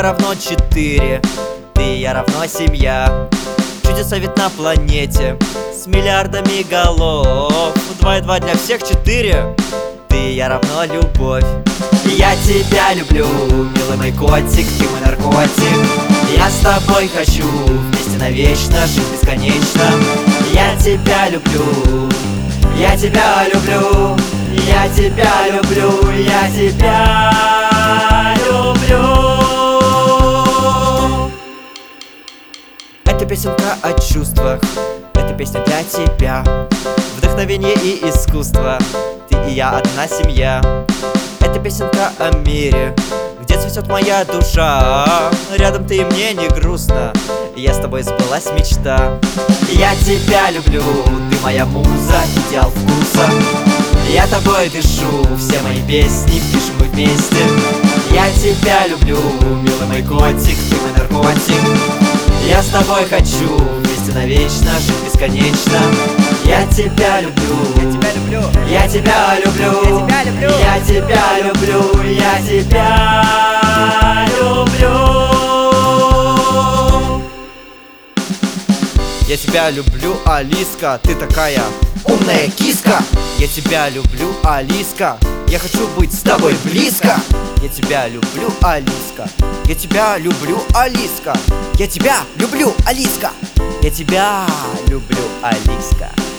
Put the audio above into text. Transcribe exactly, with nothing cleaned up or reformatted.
равно четыре, ты и я равно семья. Чудеса ведь на планете с миллиардами голов. Два и два для всех четыре, ты и я равно любовь. Я тебя люблю, милый мой котик, ты мой наркотик. Я с тобой хочу вместе навечно жить бесконечно. Я тебя люблю, я тебя люблю, я тебя люблю, я тебя люблю. Это песенка о чувствах, это песня для тебя. Вдохновение и искусство, ты и я одна семья. Это песенка о мире, где цветет моя душа. Рядом ты и мне не грустно, я с тобой сбылась мечта. Я тебя люблю, ты моя муза, идеал вкуса. Я тобой дышу, все мои песни пишем мы вместе. Я тебя люблю, милый мой котик, ты мой наркотик. Я с тобой хочу вместе навечно жить бесконечно. Я тебя люблю, я тебя люблю, я тебя люблю, я тебя люблю, я тебя люблю. Я тебя люблю, Алиска, ты такая умная киска. Я тебя люблю, Алиска, я хочу быть с тобой близко. Я тебя люблю, Алиска, я тебя люблю, Алиска. Я тебя люблю, Алиска, я тебя люблю, Алиска.